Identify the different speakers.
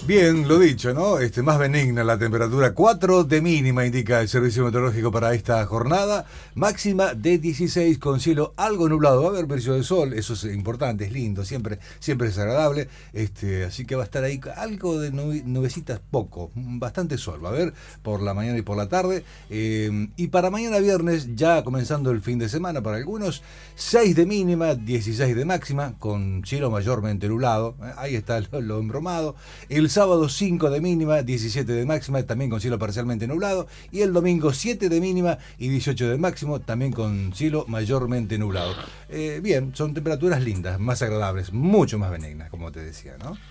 Speaker 1: Bien, lo dicho, ¿no? Más benigna la temperatura, 4 de mínima indica el servicio meteorológico para esta jornada, máxima de 16 con cielo algo nublado, va a haber brillo de sol, eso es importante, es lindo, siempre es agradable, así que va a estar ahí algo de nubecitas, poco, bastante sol, va a haber por la mañana y por la tarde, y para mañana viernes, ya comenzando el fin de semana para algunos, 6 de mínima, 16 de máxima, con cielo mayormente nublado, ahí está lo embromado. El sábado 5 de mínima, 17 de máxima, también con cielo parcialmente nublado. Y el domingo 7 de mínima y 18 de máximo, también con cielo mayormente nublado. Bien, son temperaturas lindas, más agradables, mucho más benignas, como te decía, ¿no?